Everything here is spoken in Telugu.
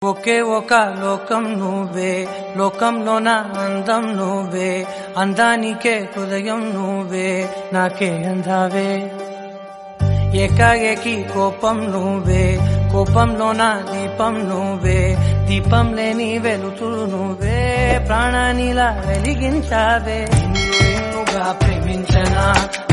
ఒకే ఒక లోకం నువ్వే, లోకంలోన అందం నువ్వే, అందానికే హృదయం నువ్వే, నాకే అందావే. ఏకాఏకి కోపం నువ్వే, కోపంలోన దీపం నువ్వే, దీపం లేని వెలుతురు నువ్వే, ప్రాణానిలా వెలిగించావే. నిన్నుగా ప్రేమించనా